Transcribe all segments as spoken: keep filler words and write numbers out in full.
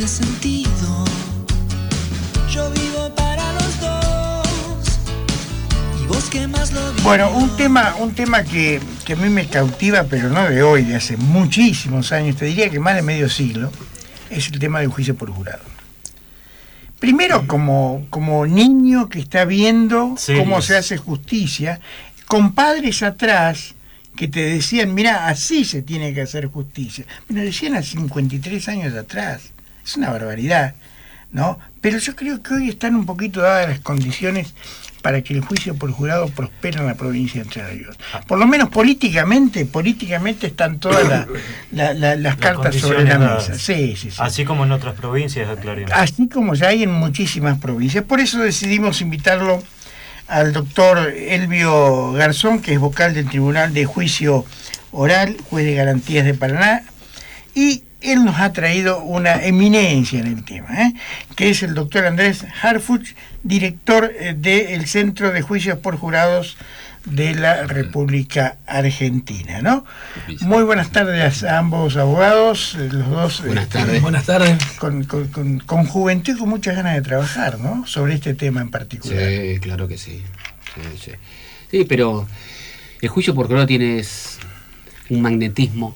tiene sentido. Yo vivo para los dos y vos que más lo vives. Bueno, un tema, un tema que, que a mí me cautiva, pero no de hoy, de hace muchísimos años, te diría que más de medio siglo, es el tema del juicio por jurado. Primero, como, como niño que está viendo sí, cómo se hace justicia, con padres atrás que te decían, mira, así se tiene que hacer justicia. Me lo decían a cincuenta y tres años atrás. Es una barbaridad, ¿no? Pero yo creo que hoy están un poquito dadas las condiciones para que el juicio por jurado prospere en la provincia de Entre Ríos. Por lo menos políticamente, políticamente están todas la, la, la, las cartas sobre la mesa. Sí, sí, sí. Así como en otras provincias, aclaremos. Así como ya hay en muchísimas provincias. Por eso decidimos invitarlo al doctor Elvio Garzón, que es vocal del Tribunal de Juicio Oral, juez de garantías de Paraná, y él nos ha traído una eminencia en el tema, ¿eh? que es el doctor Andrés Harfuch, director eh, del Centro de Juicios por Jurados de la República Argentina, ¿no? Muy buenas tardes a ambos abogados, los dos. Buenas tardes. Eh, buenas tardes. Con, con, con, con juventud y con muchas ganas de trabajar, ¿no? Sobre este tema en particular. Sí, claro que sí. Sí, sí. Sí, pero el juicio por jurado tiene un magnetismo.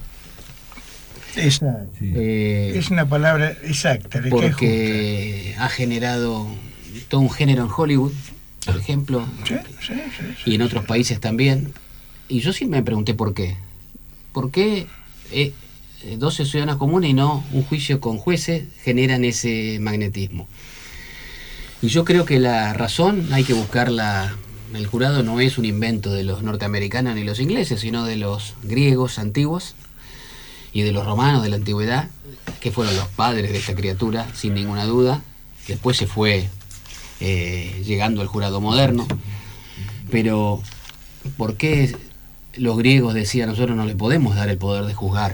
Exacto. Eh, es una palabra exacta. ¿De porque ha generado todo un género en Hollywood, por ejemplo, sí, sí, sí, sí, y en otros países también. Y yo sí me pregunté por qué. ¿Por qué eh, doce ciudadanos comunes y no un juicio con jueces generan ese magnetismo? Y yo creo que la razón hay que buscarla. El jurado no es un invento de los norteamericanos ni los ingleses, sino de los griegos antiguos y de los romanos de la antigüedad, que fueron los padres de esta criatura, sin ninguna duda. Después se fue eh, llegando al jurado moderno. Pero, ¿por qué los griegos decían, nosotros no le podemos dar el poder de juzgar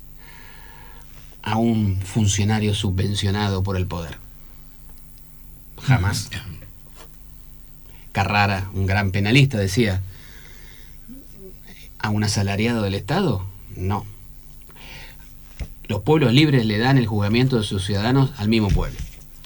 a un funcionario subvencionado por el poder? Jamás. Carrara, un gran penalista, decía, ¿a un asalariado del Estado? No. Los pueblos libres le dan el juzgamiento de sus ciudadanos al mismo pueblo.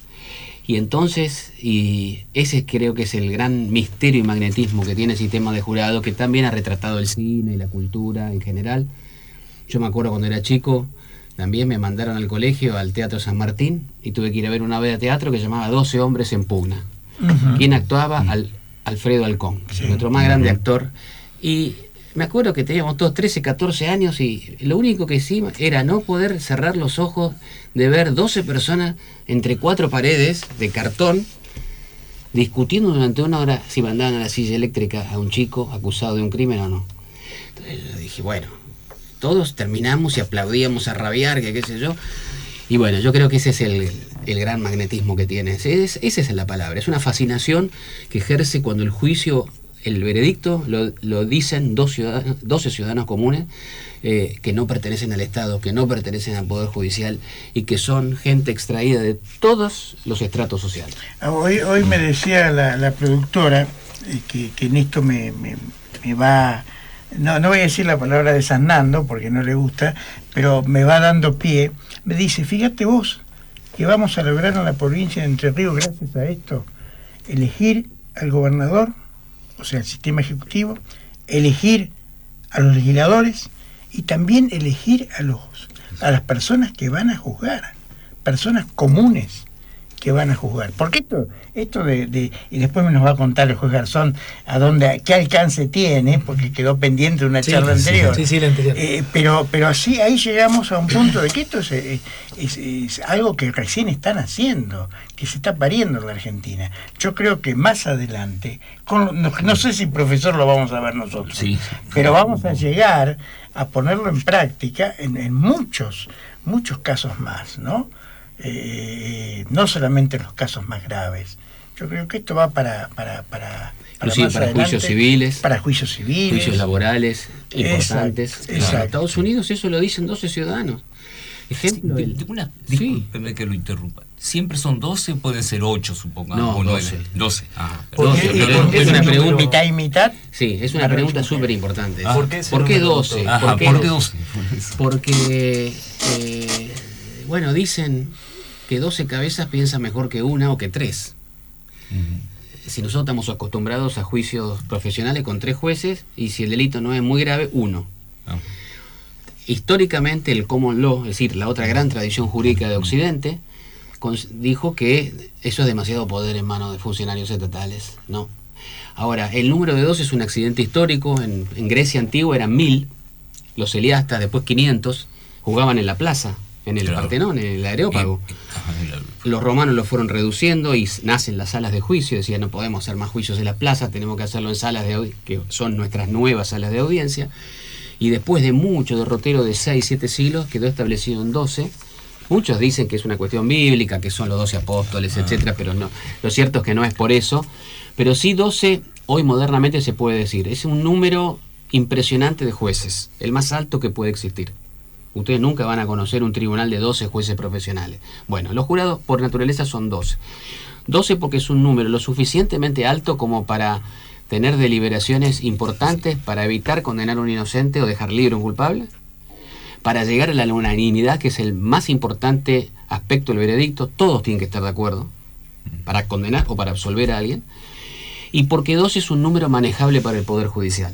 Y entonces, y ese creo que es el gran misterio y magnetismo que tiene el sistema de jurado, que también ha retratado el cine y la cultura en general. Yo me acuerdo cuando era chico, también me mandaron al colegio, al Teatro San Martín, y tuve que ir a ver una obra de teatro que se llamaba doce hombres en pugna. Uh-huh. ¿Quién actuaba? Al, Alfredo Alcón, sí. Nuestro más grande uh-huh. actor. Y me acuerdo que teníamos todos trece, catorce años y lo único que hicimos era no poder cerrar los ojos de ver doce personas entre cuatro paredes de cartón discutiendo durante una hora si mandaban a la silla eléctrica a un chico acusado de un crimen o no. Entonces yo dije, bueno, todos terminamos y aplaudíamos a rabiar, que qué sé yo. Y bueno, yo creo que ese es el, el gran magnetismo que tiene. Es, esa es la palabra, es una fascinación que ejerce cuando el juicio, el veredicto, lo, lo dicen dos ciudadanos, doce ciudadanos comunes eh, que no pertenecen al Estado, que no pertenecen al Poder Judicial y que son gente extraída de todos los estratos sociales. Hoy, hoy me decía la, la productora eh, que, que en esto me, me, me va... No, no voy a decir la palabra desasnando porque no le gusta, pero me va dando pie. Me dice, fíjate vos que vamos a lograr en la provincia de Entre Ríos, gracias a esto, elegir al gobernador, o sea, el sistema ejecutivo, elegir a los legisladores y también elegir a los a las personas que van a juzgar, personas comunes que van a juzgar. Porque esto, esto de, de, y después nos va a contar el juez Garzón a dónde, qué alcance tiene, porque quedó pendiente de una sí, charla sí, anterior. Sí, sí, la anterior. Eh, pero, pero así ahí llegamos a un punto de que esto es, es, es, es algo que recién están haciendo, que se está pariendo en la Argentina. Yo creo que más adelante, con, no, no sé si profesor lo vamos a ver nosotros, sí, pero vamos a llegar a ponerlo en práctica en, en muchos, muchos casos más, ¿no? Eh, no solamente en los casos más graves. Yo creo que esto va para para para para, para adelante, juicios civiles, para juicios civiles, juicios laborales importantes. Exacto, exacto. En Estados Unidos eso lo dicen doce ciudadanos. Ejemplo, sí, el... de, de una, discúlpeme sí. que lo interrumpa. Siempre son doce, pueden ser ocho, supongamos. No, o doce. doce. Ah, doce. Porque, Pero porque es una pregunta. ¿Mitad y mitad? Sí, es una pregunta súper importante. Ah, ¿Por qué, ¿Por qué doce? Ajá, ¿Por qué ¿por qué doce? Porque, eh, bueno, dicen... que doce cabezas piensan mejor que una o que tres. Ujú. Si nosotros estamos acostumbrados a juicios profesionales con tres jueces, y si el delito no es muy grave, uno. Ah. Históricamente el common law, es decir, la otra gran tradición jurídica de Occidente, cons- dijo que eso es demasiado poder en manos de funcionarios estatales. No. Ahora, el número de doce es un accidente histórico. En, en Grecia antigua eran mil, los heliastas, después quinientos, jugaban en la plaza, en el Claro. Partenón, en el Areópago. Y- ajá, la- Los romanos lo fueron reduciendo y s- nacen las salas de juicio. Decían, no podemos hacer más juicios en la plaza, tenemos que hacerlo en salas de audi- que son nuestras nuevas salas de audiencia. Y después de mucho derrotero de seis, siete siglos, quedó establecido en doce. Muchos dicen que es una cuestión bíblica, que son los doce apóstoles, Ah. etcétera, pero no. Lo cierto es que no es por eso. Pero sí doce, hoy modernamente se puede decir, es un número impresionante de jueces, el más alto que puede existir. Ustedes nunca van a conocer un tribunal de doce jueces profesionales. Bueno, los jurados por naturaleza son doce. doce porque es un número lo suficientemente alto como para tener deliberaciones importantes para evitar condenar a un inocente o dejar libre a un culpable, para llegar a la unanimidad, que es el más importante aspecto del veredicto. Todos tienen que estar de acuerdo para condenar o para absolver a alguien, y porque doce es un número manejable para el Poder Judicial.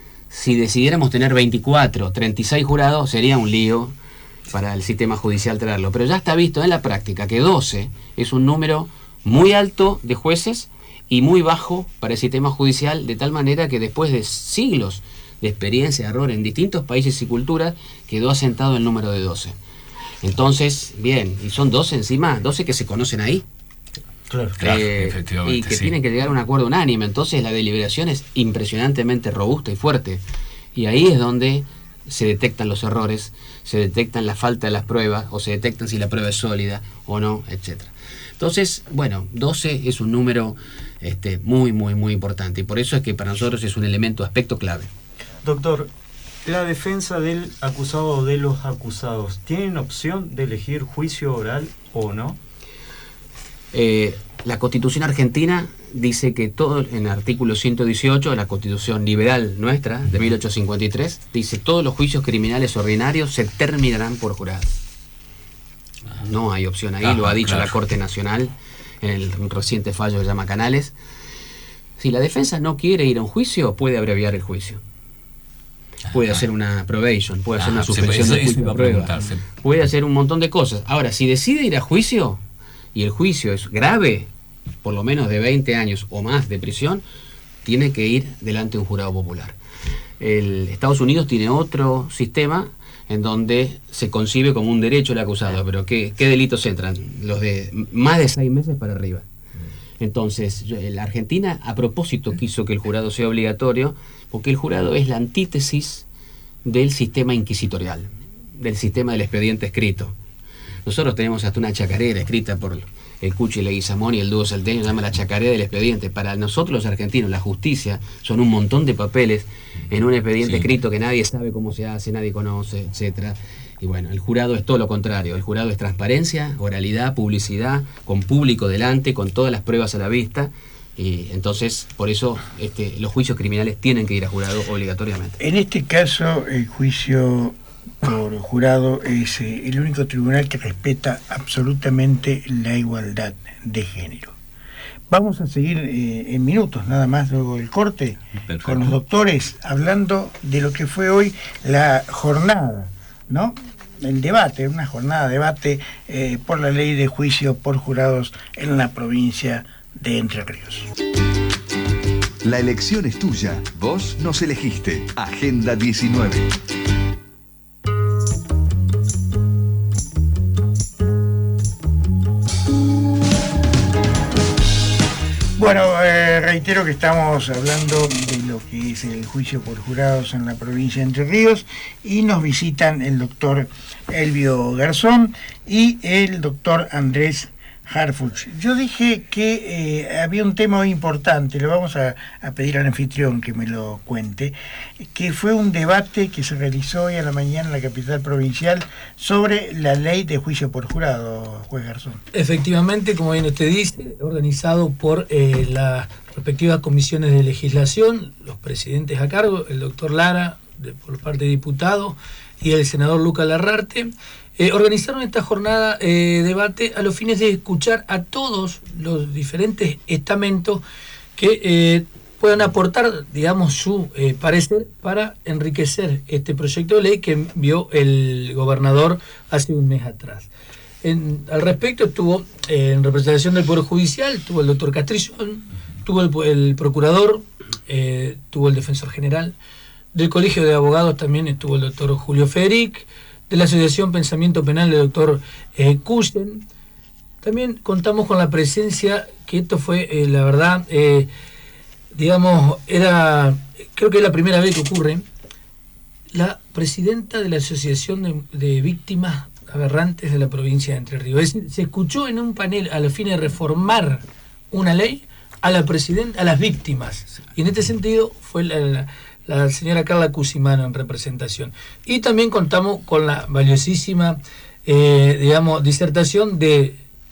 Si decidiéramos tener veinticuatro, treinta y seis jurados, sería un lío para el sistema judicial traerlo. Pero ya está visto en la práctica que doce es un número muy alto de jueces y muy bajo para el sistema judicial, de tal manera que después de siglos de experiencia, de error en distintos países y culturas, quedó asentado el número de doce. Entonces, bien, y son doce encima, doce que se conocen ahí. Claro. Claro, Eh, efectivamente, y que sí. tienen que llegar a un acuerdo unánime. Entonces la deliberación es impresionantemente robusta y fuerte, y ahí es donde se detectan los errores, se detectan la falta de las pruebas, o se detectan si la prueba es sólida o no, etcétera. Entonces, bueno, doce es un número este, muy, muy, muy importante, y por eso es que para nosotros es un elemento, aspecto clave. Doctor, la defensa del acusado o de los acusados, ¿tienen opción de elegir juicio oral o no? Eh, la Constitución argentina dice que todo, en el artículo ciento dieciocho, la Constitución liberal nuestra, de mil ochocientos cincuenta y tres, dice todos los juicios criminales ordinarios se terminarán por jurado. No hay opción ahí, Ajá, lo ha dicho claro. la Corte Nacional en el reciente fallo que se llama Canales. Si la defensa no quiere ir a un juicio, puede abreviar el juicio. Puede Ajá. hacer una probation, puede hacer Ajá, una se- suspensión eso- de eso juicio iba de a prueba, preguntarse. puede hacer un montón de cosas. Ahora, si decide ir a juicio y el juicio es grave, por lo menos de veinte años o más de prisión, tiene que ir delante de un jurado popular. El Estados Unidos tiene otro sistema en donde se concibe como un derecho el acusado, pero ¿qué, qué delitos entran? Los de más de seis meses para arriba. Entonces, yo- la Argentina a propósito quiso que el jurado sea obligatorio, porque el jurado es la antítesis del sistema inquisitorial, del sistema del expediente escrito. Nosotros tenemos hasta una chacarera escrita por el Cuchi Leguizamón y el dúo salteño, se llama la chacarera del expediente. Para nosotros los argentinos, la justicia son un montón de papeles en un expediente Sí. escrito que nadie sabe cómo se hace, nadie conoce, etcétera. Y bueno, el jurado es todo lo contrario. El jurado es transparencia, oralidad, publicidad, con público delante, con todas las pruebas a la vista. Y entonces, por eso este, los juicios criminales tienen que ir a jurado obligatoriamente. En este caso, el juicio por jurado es eh, el único tribunal que respeta absolutamente la igualdad de género. Vamos a seguir eh, en minutos, nada más luego del corte, Perfecto. con los doctores, hablando de lo que fue hoy la jornada, ¿no? El debate, una jornada de debate eh, por la ley de juicio por jurados en la provincia de Entre Ríos. La elección es tuya. Vos nos elegiste. Agenda diecinueve. Bueno, eh, reitero que estamos hablando de lo que es el juicio por jurados en la provincia de Entre Ríos, y nos visitan el doctor Elvio Garzón y el doctor Andrés Harfuch. Yo dije que eh, había un tema muy importante, le vamos a, a pedir al anfitrión que me lo cuente, que fue un debate que se realizó hoy a la mañana en la capital provincial sobre la ley de juicio por jurado, juez Garzón. Efectivamente, como bien usted dice, organizado por eh, las respectivas comisiones de legislación, los presidentes a cargo, el doctor Lara, de, por parte de diputados y el senador Lucas Larrarte, eh, organizaron esta jornada de eh, debate a los fines de escuchar a todos los diferentes estamentos que eh, puedan aportar, digamos, su eh, parecer para enriquecer este proyecto de ley que envió el gobernador hace un mes atrás. En, al respecto estuvo eh, en representación del Poder Judicial, estuvo el doctor Castrillón, tuvo el, el procurador, eh, tuvo el defensor general, del Colegio de Abogados también estuvo el doctor Julio Federic, de la Asociación Pensamiento Penal el doctor eh, Kusen. También contamos con la presencia, que esto fue, eh, la verdad, eh, digamos, era, creo que es la primera vez que ocurre, la presidenta de la Asociación de, de Víctimas Aberrantes de la provincia de Entre Ríos. Es decir, se escuchó en un panel a la fin de reformar una ley a la presidenta, a las víctimas. Y en este sentido fue la, la, la señora Carla Cusimano en representación. Y también contamos con la valiosísima, eh, digamos, disertación de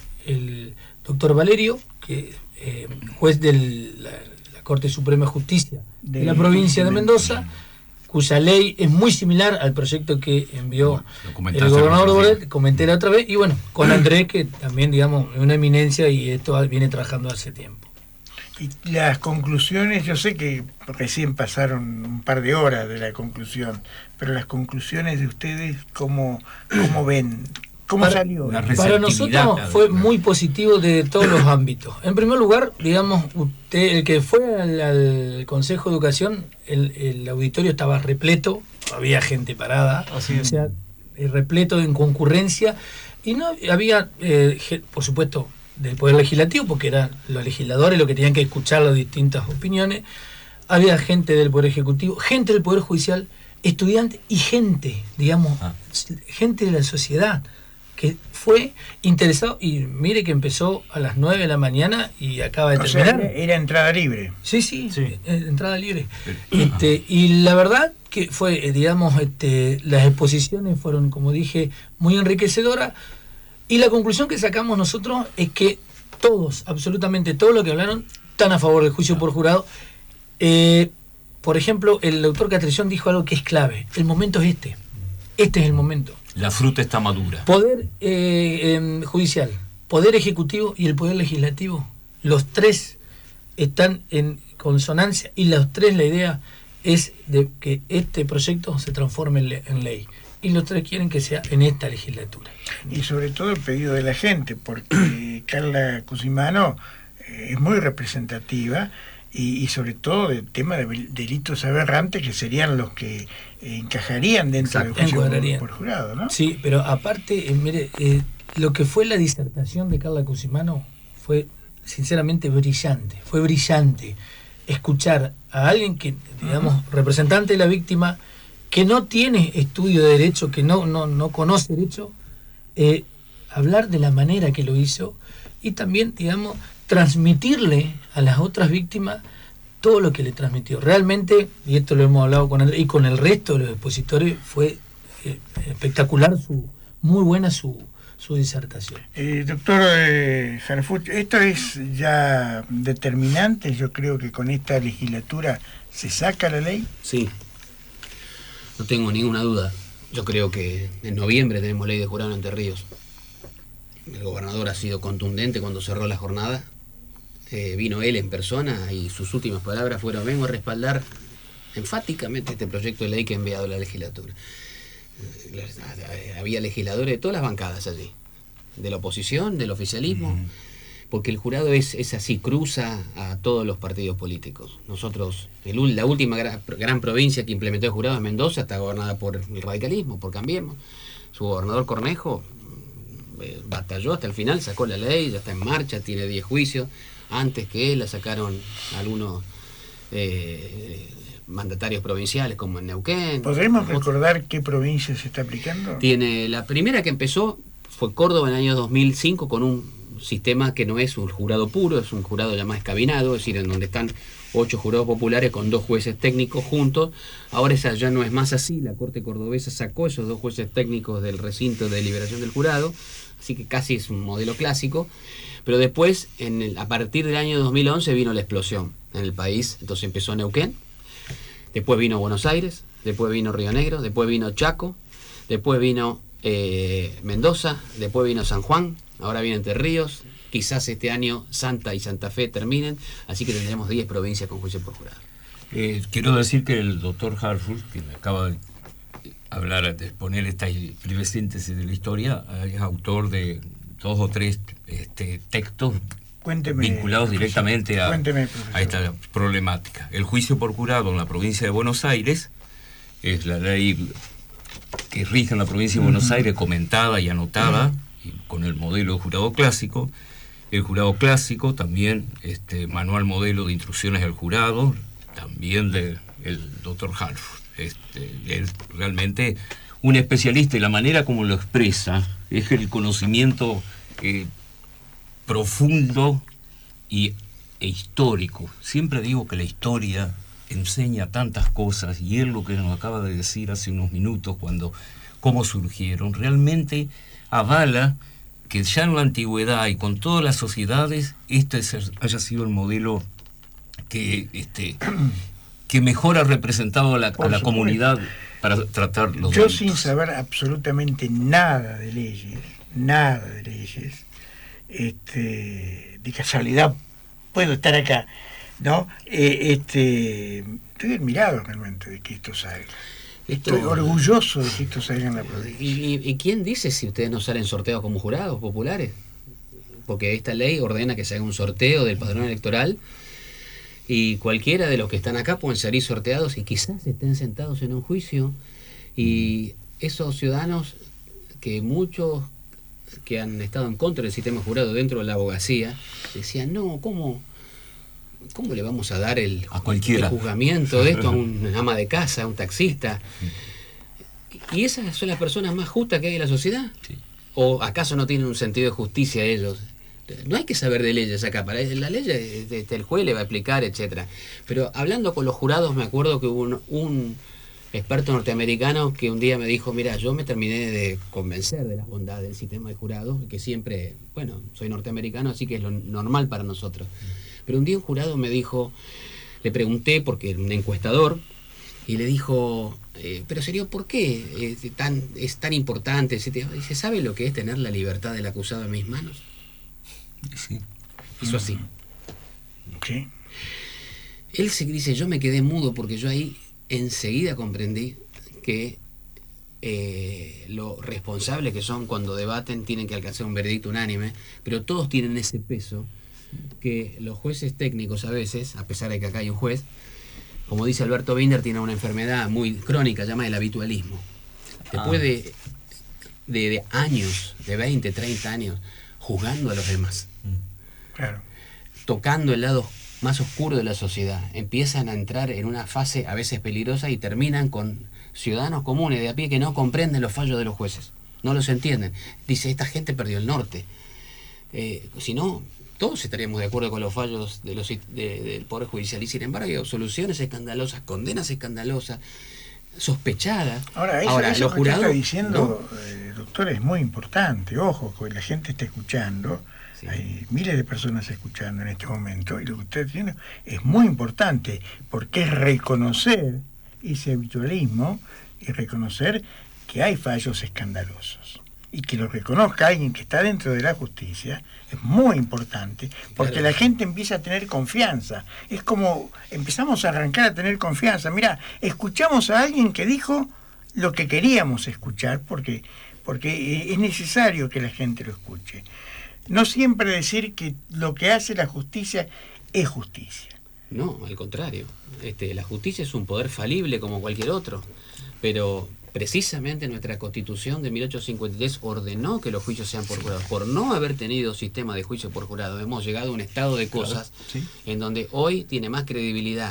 el doctor Valerio, que eh, juez de la, la Corte Suprema de Justicia de, de la provincia de Mendoza, cuya ley es muy similar al proyecto que envió bueno, el gobernador Boret, comenté la otra vez, y bueno, con Andrés, que también, digamos, es una eminencia y esto viene trabajando hace tiempo. Y las conclusiones, yo sé que recién pasaron un par de horas de la conclusión, pero las conclusiones de ustedes, ¿cómo, cómo ven? ¿Cómo para, salió? Para nosotros fue muy positivo de todos los ámbitos. En primer lugar, digamos, usted, el que fue al, al Consejo de Educación, el, el auditorio estaba repleto, había gente parada, Así o sea, repleto en concurrencia, y no había, eh, por supuesto, del Poder Legislativo, porque eran los legisladores los que tenían que escuchar las distintas opiniones, había gente del Poder Ejecutivo, gente del Poder Judicial, estudiantes y gente, digamos, ah. gente de la sociedad, que fue interesado, y mire que empezó a las nueve de la mañana y acaba de o terminar. Sea, era entrada libre. Sí, sí, sí. entrada libre. Este, y la verdad que fue, digamos, este, las exposiciones fueron, como dije, muy enriquecedoras, y la conclusión que sacamos nosotros es que todos, absolutamente todos los que hablaron, están a favor del juicio por jurado. Eh, por ejemplo, el doctor Castrillón dijo algo que es clave: el momento es este. Este es el momento. La fruta está madura. Poder eh, eh, judicial, poder ejecutivo y el poder legislativo, los tres están en consonancia, y los tres, la idea es de que este proyecto se transforme en, le en ley, y los tres quieren que sea en esta legislatura. Y sobre todo el pedido de la gente, porque Carla Cusimano eh, es muy representativa, y, y sobre todo del tema de delitos aberrantes, que serían los que encajarían dentro del juicio por, por jurado, ¿no? Sí, pero aparte, eh, mire, eh, lo que fue la disertación de Carla Cusimano fue sinceramente brillante, fue brillante escuchar a alguien que, digamos, uh-huh. representante de la víctima, que no tiene estudio de derecho, que no, no, no conoce derecho, eh, hablar de la manera que lo hizo, y también, digamos, transmitirle a las otras víctimas todo lo que le transmitió. Realmente, y esto lo hemos hablado con Andrés y con el resto de los expositores, fue eh, espectacular, su muy buena su, su disertación. Eh, doctor eh, Harfuch, esto es ya determinante. Yo creo que con esta legislatura se saca la ley. Sí, no tengo ninguna duda. Yo creo que en noviembre tenemos ley de jurado en Entre Ríos. El gobernador ha sido contundente cuando cerró la jornada. Eh, vino él en persona y sus últimas palabras fueron: vengo a respaldar enfáticamente este proyecto de ley que ha enviado la legislatura. Eh, había legisladores de todas las bancadas allí, de la oposición, del oficialismo, uh-huh. porque el jurado es, es así, cruza a todos los partidos políticos. Nosotros, el, la última gran, gran provincia que implementó el jurado es Mendoza, está gobernada por el radicalismo, por Cambiemos. Su gobernador Cornejo eh, batalló hasta el final, sacó la ley, ya está en marcha, tiene diez juicios. Antes que él la sacaron algunos eh, mandatarios provinciales, como en Neuquén. ¿Podremos recordar qué provincia se está aplicando? Tiene la primera que empezó fue Córdoba en el año dos mil cinco, con un sistema que no es un jurado puro, es un jurado ya más escabinado, es decir, en donde están ocho jurados populares con dos jueces técnicos juntos. Ahora esa ya no es más así. La Corte Cordobesa sacó esos dos jueces técnicos del recinto de deliberación del jurado, así que casi es un modelo clásico. Pero después, en el, a partir del año dos mil once, vino la explosión en el país. Entonces empezó Neuquén, después vino Buenos Aires, después vino Río Negro, después vino Chaco, después vino eh, Mendoza, después vino San Juan, ahora viene Entre Ríos, quizás este año Santa y Santa Fe terminen, así que tendremos diez provincias con juicio por jurado. Eh, quiero decir que el doctor Harford, que me acaba de hablar, de exponer esta breve síntesis de la historia, es autor de dos o tres este, textos Cuénteme, vinculados profesor. directamente a, Cuénteme, a esta problemática. El juicio por jurado en la provincia de Buenos Aires es la ley que rige en la provincia de Buenos Aires, comentada y anotada, y con el modelo de jurado clásico. El jurado clásico, también este manual modelo de instrucciones del jurado, también del doctor Harford. Este, es realmente un especialista, y la manera como lo expresa es el conocimiento eh, profundo y, e histórico. Siempre digo que la historia enseña tantas cosas, y él lo que nos acaba de decir hace unos minutos, cuando cómo surgieron, realmente avala que ya en la antigüedad y con todas las sociedades este haya sido el modelo que este que mejor ha representado a la, a la comunidad para tratar los Yo delitos. Sin saber absolutamente nada de leyes, nada de leyes, este, de casualidad puedo estar acá, ¿no? Eh, este, estoy admirado realmente de que esto salga. Estoy Esto- orgulloso de que esto salga en la ¿Y, provincia. y, y quién dice si ustedes no salen sorteados como jurados populares? Porque esta ley ordena que se haga un sorteo del padrón electoral, y cualquiera de los que están acá pueden salir sorteados y quizás estén sentados en un juicio, y esos ciudadanos, que muchos que han estado en contra del sistema jurado dentro de la abogacía, decían, no, ¿cómo, cómo le vamos a dar el, A cualquiera. el juzgamiento de esto a un ama de casa, a un taxista? ¿Y esas son las personas más justas que hay en la sociedad? Sí. ¿O acaso no tienen un sentido de justicia ellos? No hay que saber de leyes acá, para la ley este, el juez le va a explicar, etcétera. Pero hablando con los jurados, me acuerdo que hubo un, un experto norteamericano que un día me dijo, mira, yo me terminé de convencer de las bondades del sistema de jurados, que siempre, bueno, soy norteamericano, así que es lo normal para nosotros. Pero un día un jurado me dijo, le pregunté, porque era un encuestador, y le dijo, eh, pero serio, ¿por qué es tan, es tan importante? Dice, ¿sabe lo que es tener la libertad del acusado en mis manos? Sí. Hizo así. ¿Sí? Él se dice, yo me quedé mudo porque yo ahí enseguida comprendí que eh, lo responsables que son cuando debaten tienen que alcanzar un veredicto unánime, pero todos tienen ese peso que los jueces técnicos a veces, a pesar de que acá hay un juez, como dice Alberto Binder, tiene una enfermedad muy crónica llamada el habitualismo. Después Ah. de, de, de años, de veinte, treinta años, juzgando a los demás, Claro. tocando el lado más oscuro de la sociedad, empiezan a entrar en una fase a veces peligrosa y terminan con ciudadanos comunes de a pie que no comprenden los fallos de los jueces, no los entienden. Dice, esta gente perdió el norte. Eh, si no, todos estaríamos de acuerdo con los fallos de los, de, del Poder Judicial, y sin embargo hay soluciones escandalosas, condenas escandalosas, sospechadas. Ahora, eso, Ahora, eso los que usted jurados, está diciendo, ¿no? eh, doctor, es muy importante. Ojo, que la gente está escuchando. Sí. Hay miles de personas escuchando en este momento, y lo que usted está diciendo es muy importante, porque es reconocer ese habitualismo y reconocer que hay fallos escandalosos. Y que lo reconozca alguien que está dentro de la justicia es muy importante, porque Claro. la gente empieza a tener confianza. Es como empezamos a arrancar a tener confianza. Mira, escuchamos a alguien que dijo lo que queríamos escuchar, porque, porque es necesario que la gente lo escuche. No siempre decir que lo que hace la justicia es justicia. No, al contrario. Este, la justicia es un poder falible como cualquier otro, pero precisamente nuestra Constitución de mil ochocientos cincuenta y tres ordenó que los juicios sean por jurado. Por no haber tenido sistema de juicio por jurado, hemos llegado a un estado de cosas sí. en donde hoy tiene más credibilidad.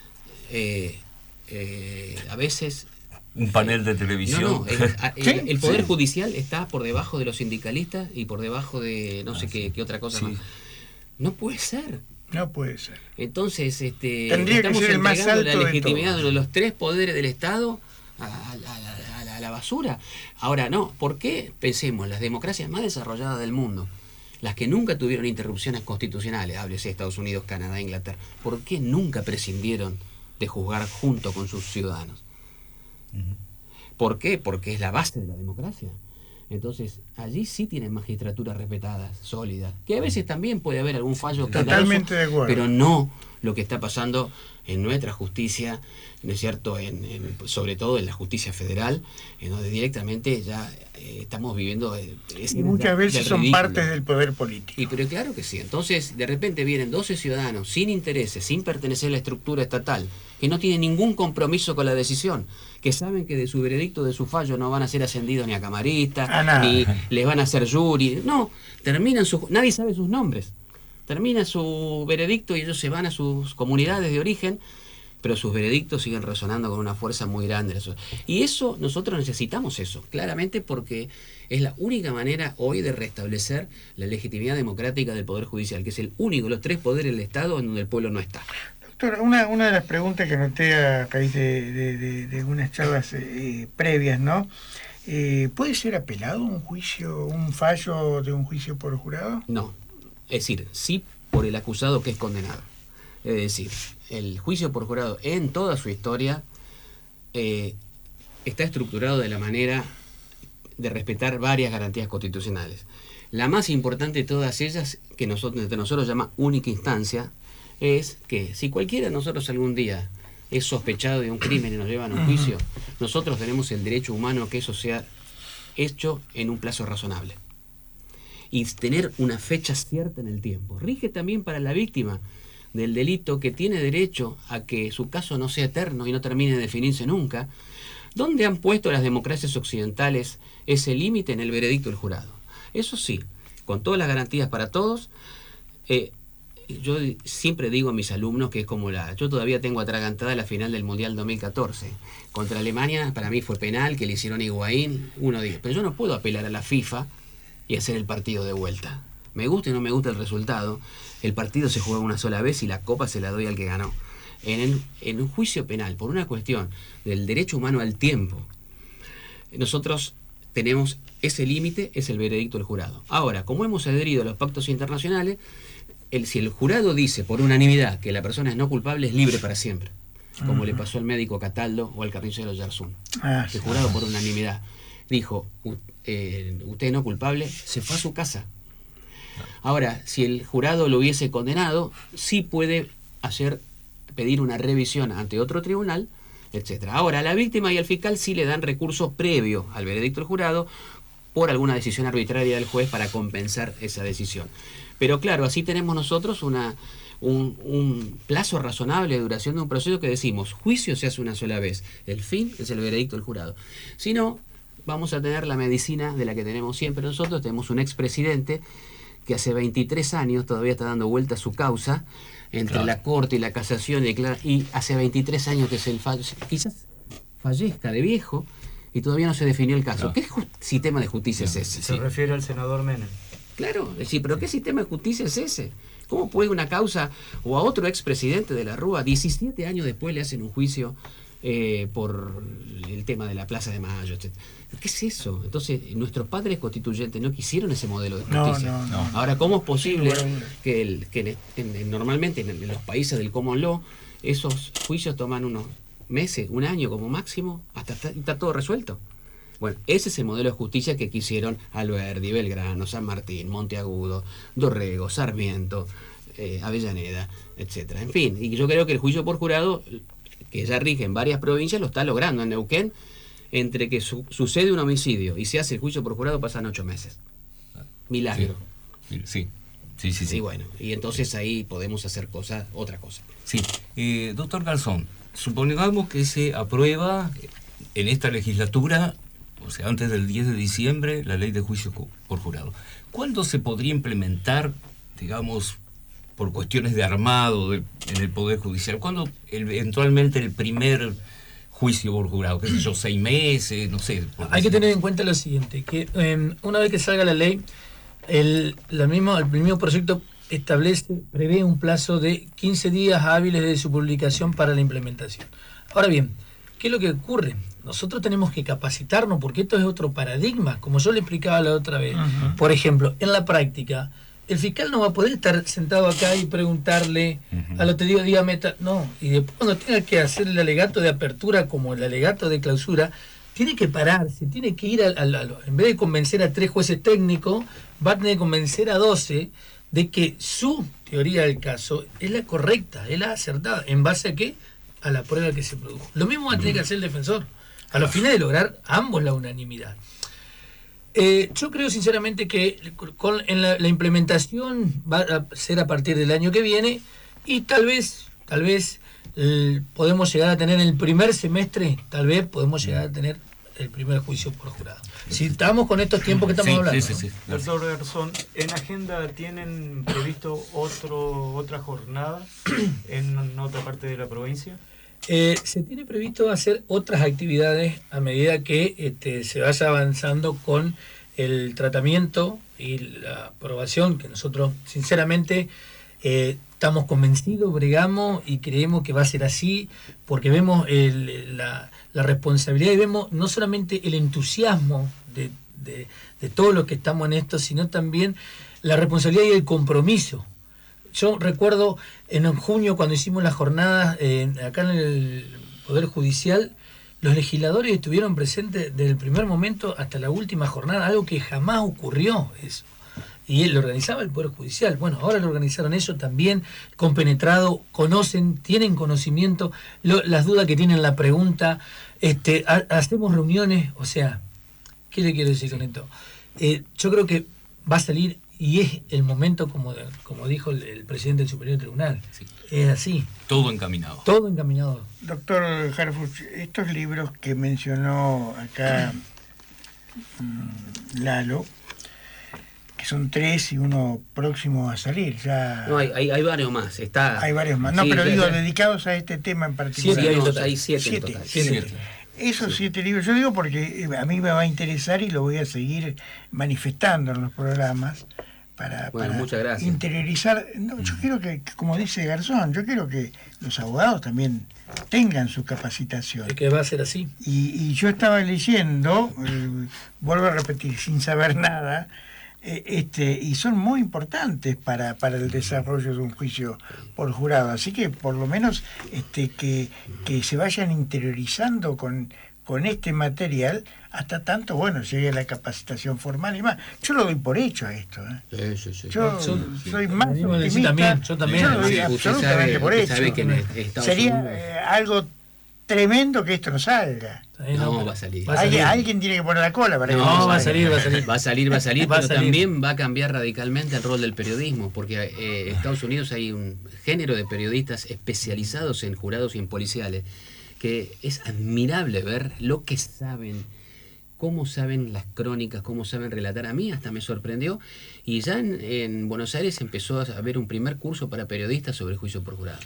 Eh, eh, a veces... Un panel de televisión. No, no, el, a- el- Sí, el Poder sí. Judicial está por debajo de los sindicalistas y por debajo de no sé qué, qué otra cosa Sí. más. No puede ser. No puede ser. Entonces, este, Tendría que estamos ser el más entregando la alto de legitimidad de, todos. los tres poderes del Estado a, a- a la- a la, a la basura. Ahora, no, ¿por qué? Pensemos, las democracias más desarrolladas del mundo, las que nunca tuvieron interrupciones constitucionales, háblese de Estados Unidos, Canadá, Inglaterra, ¿por qué nunca prescindieron de juzgar junto con sus ciudadanos? Ujú. ¿Por qué? Porque es la base de la democracia. Entonces, allí sí tienen magistraturas respetadas, sólidas, que a veces también puede haber algún fallo Totalmente cuidadoso, de acuerdo. pero no lo que está pasando en nuestra justicia, ¿no es cierto? En, en- sobre todo en la justicia federal, en donde directamente ya eh, estamos viviendo... eh, Y escenas muchas de- veces del son ridículo. partes del poder político. Y pero claro que sí. Entonces, de repente vienen doce ciudadanos sin intereses, sin pertenecer a la estructura estatal, que no tienen ningún compromiso con la decisión, que saben que de su veredicto, de su fallo, no van a ser ascendidos ni a camaristas, A nada. ni les van a hacer jury. No, terminan su... Nadie sabe sus nombres. Termina su veredicto y ellos se van a sus comunidades de origen, pero sus veredictos siguen resonando con una fuerza muy grande. Eso. Y eso, nosotros necesitamos eso, claramente, porque es la única manera hoy de restablecer la legitimidad democrática del Poder Judicial, que es el único de los tres poderes del Estado en donde el pueblo no está. Doctor, una, una de las preguntas que noté a raíz de, de, de, de unas charlas eh, previas, ¿no? Eh, ¿Puede ser apelado un juicio, un fallo de un juicio por jurado? No, es decir, sí por el acusado que es condenado. Es decir, el juicio por jurado en toda su historia eh, está estructurado de la manera de respetar varias garantías constitucionales. La más importante de todas ellas, que nosotros, entre nosotros llama única instancia, es que si cualquiera de nosotros algún día es sospechado de un crimen y nos llevan a un juicio, nosotros tenemos el derecho humano que eso sea hecho en un plazo razonable. Y tener una fecha cierta en el tiempo. Rige también para la víctima del delito, que tiene derecho a que su caso no sea eterno y no termine de definirse nunca. ¿Dónde han puesto las democracias occidentales ese límite? En el veredicto del jurado. Eso sí, con todas las garantías para todos. eh, yo siempre digo a mis alumnos que es como la... Yo todavía tengo atragantada la final del Mundial dos mil catorce. Contra Alemania, para mí fue penal, que le hicieron a Higuaín. Uno dice, pero yo no puedo apelar a la FIFA y hacer el partido de vuelta. Me gusta y no me gusta el resultado. El partido se juega una sola vez y la copa se la doy al que ganó. En, el, en un juicio penal, por una cuestión del derecho humano al tiempo, nosotros tenemos ese límite, es el veredicto del jurado. Ahora, como hemos adherido a los pactos internacionales, el, si el jurado dice por unanimidad que la persona es no culpable, es libre para siempre. Como uh-huh. le pasó al médico Cataldo o al carnicero Yarzún. Ah, el jurado por unanimidad dijo, eh, usted es no culpable, se fue a su casa. Ahora, si el jurado lo hubiese condenado, sí puede hacer, pedir una revisión ante otro tribunal, etcétera. Ahora, a la víctima y al fiscal sí le dan recurso previo al veredicto del jurado por alguna decisión arbitraria del juez para compensar esa decisión. Pero claro, así tenemos nosotros una, un, un plazo razonable de duración de un proceso que decimos, juicio se hace una sola vez, el fin es el veredicto del jurado. Si no, vamos a tener la medicina de la que tenemos siempre nosotros. Tenemos un expresidente que hace veintitrés años todavía está dando vuelta a su causa entre claro. la corte y la casación, y, y hace veintitrés años que es el fallo, quizás fallezca de viejo y todavía no se definió el caso. No. ¿Qué sistema de justicia no. es ese? Se sí. refiere al senador Menem. Claro, es decir, pero ¿qué sistema de justicia es ese? ¿Cómo puede una causa o a otro expresidente de la Rúa, diecisiete años después le hacen un juicio eh, por el tema de la Plaza de Mayo, etcétera? ¿Qué es eso? Entonces, nuestros padres constituyentes no quisieron ese modelo de justicia. No, no, no. Ahora, ¿cómo es posible sí, bueno. que, el, que en, en, normalmente en, en los países del common law esos juicios toman unos meses, un año como máximo, hasta está, está todo resuelto? Bueno, ese es el modelo de justicia que quisieron Alberdi, Belgrano, San Martín, Monteagudo, Dorrego, Sarmiento, eh, Avellaneda, etcétera. En fin, y yo creo que el juicio por jurado, que ya rige en varias provincias, lo está logrando. En Neuquén, entre que su, sucede un homicidio y se hace el juicio por jurado, pasan ocho meses. Milagro. Sí, sí, sí, sí. sí. Y bueno, y entonces ahí podemos hacer cosas, otra cosa. Sí. Eh, doctor Garzón, supongamos que se aprueba en esta legislatura, o sea, antes del diez de diciembre, la ley de juicio por jurado. ¿Cuándo se podría implementar, digamos, por cuestiones de armado de, en el Poder Judicial? ¿Cuándo el, eventualmente el primer juicio por jurado? ¿Qué sé yo, seis meses? No sé. Hay que tener en cuenta lo siguiente, que eh, una vez que salga la ley, el, la misma, el mismo proyecto establece, prevé un plazo de quince días hábiles de su publicación para la implementación. Ahora bien, ¿qué es lo que ocurre? Nosotros tenemos que capacitarnos porque esto es otro paradigma, como yo le explicaba la otra vez. Uh-huh. Por ejemplo, en la práctica, el fiscal no va a poder estar sentado acá y preguntarle, Ujú. a lo te digo, dígame, ta- no, y después cuando tenga que hacer el alegato de apertura como el alegato de clausura, tiene que pararse, tiene que ir al, al- al- en vez de convencer a tres jueces técnicos, va a tener que convencer a doce de que su teoría del caso es la correcta, es la acertada, ¿en base a qué? A la prueba que se produjo. Lo mismo va a tener que hacer el defensor, a los fines de lograr ambos la unanimidad. Eh, yo creo sinceramente que con, en la, la implementación va a ser a partir del año que viene y tal vez, tal vez eh, podemos llegar a tener en el primer semestre, tal vez podemos llegar a tener el primer juicio por jurado. Si estamos con estos tiempos que estamos Sí, hablando. sí, sí, sí. Doctor Garzón, ¿en agenda tienen previsto otro otra jornada en otra parte de la provincia? Eh, se tiene previsto hacer otras actividades a medida que este, se vaya avanzando con el tratamiento y la aprobación, que nosotros sinceramente eh, estamos convencidos, bregamos y creemos que va a ser así, porque vemos el- la, la responsabilidad y vemos no solamente el entusiasmo de, de, de todos los que estamos en esto, sino también la responsabilidad y el compromiso. Yo recuerdo en junio cuando hicimos las jornadas eh, acá en el Poder Judicial, los legisladores estuvieron presentes desde el primer momento hasta la última jornada, algo que jamás ocurrió eso. Y él lo organizaba el Poder Judicial. Bueno, ahora lo organizaron ellos también, compenetrado, conocen, tienen conocimiento, lo- las dudas que tienen, la pregunta, este, ha- hacemos reuniones, o sea, ¿qué le quiero decir con esto? Eh, yo creo que va a salir y es el momento, como, como dijo el, el presidente del Superior Tribunal, Sí. es así, Todo encaminado. todo encaminado. Doctor Harfuch, estos libros que mencionó acá mm, Lalo, que son tres y uno próximo a salir, ya No, hay, hay, hay varios más. Está, hay varios más. No, Sí, pero ya- digo, ya- dedicados a este tema en particular. Siete hay en no, total. hay siete, Siete, en total. siete. Siete. Esos siete libros, yo digo porque eh, a mí me va a interesar y lo voy a seguir manifestando en los programas para, Bueno, para muchas gracias. interiorizar. No, yo quiero que, que, como dice Garzón, yo quiero que los abogados también tengan su capacitación. Es que va a ser así. Y, y yo estaba leyendo, eh, vuelvo a repetir, sin saber nada, eh, este, y son muy importantes para, para el desarrollo de un juicio por jurado. Así que por lo menos este, que, que se vayan interiorizando con, con este material hasta tanto, bueno, llegue la capacitación formal y más. Yo lo doy por hecho a esto. ¿eh? Sí, sí, sí. Yo Yo- soy más Sí, optimista. también, yo también. Yo lo doy Sí, usted absolutamente sabe- por usted hecho. sabe que en Estados Sería Unidos- eh, algo tremendo que esto no salga. Eh, No, pero va a salir. va a Alguien, salir. alguien tiene que poner la cola para que No, esto va a salga. salir, va a salir. Va a salir, va a salir, Va a pero salir. también va a cambiar radicalmente el rol del periodismo, porque eh, en Estados Unidos hay un género de periodistas especializados en jurados y en policiales, que es admirable ver lo que saben, cómo saben las crónicas, cómo saben relatar. A mí hasta me sorprendió, y ya en, en Buenos Aires empezó a haber un primer curso para periodistas sobre juicio por jurado.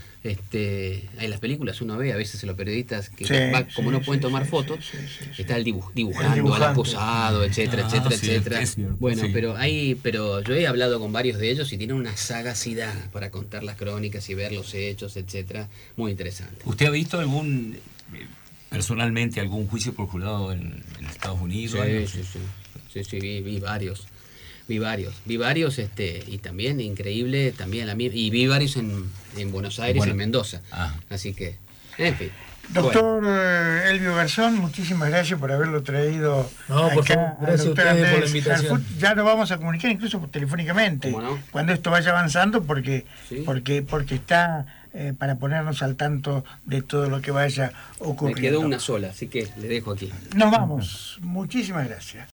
Este, en las películas uno ve a veces a los periodistas que Sí, va- como sí, no pueden sí, tomar sí, fotos, sí, sí, sí. está el dibu- El dibujando al dibujante. acusado, etcétera, Ah, etcétera, sí, etcétera. es cierto, Bueno, sí. pero hay, pero yo he hablado con varios de ellos y tienen una sagacidad para contar las crónicas y ver los hechos, etcétera, muy interesante. ¿Usted ha visto algún, eh, personalmente, algún juicio por jurado en, en Estados Unidos? Sí, sí, sí, sí, sí, vi, vi varios, vi varios, vi varios, este, y también increíble, también la mi- y vi varios en, en Buenos Aires, Bueno. en Mendoza, Ah. así que, en fin. Doctor eh, Elvio Garzón, muchísimas gracias por haberlo traído. No, por acá favor, al gracias a doctor ustedes por la Andrés invitación. Harfuch. Ya nos vamos a comunicar incluso telefónicamente ¿Cómo no? cuando esto vaya avanzando, porque Sí. porque porque está eh, para ponernos al tanto de todo lo que vaya Me ocurriendo. quedó una sola, así que le dejo aquí. Nos vamos. Muchísimas gracias.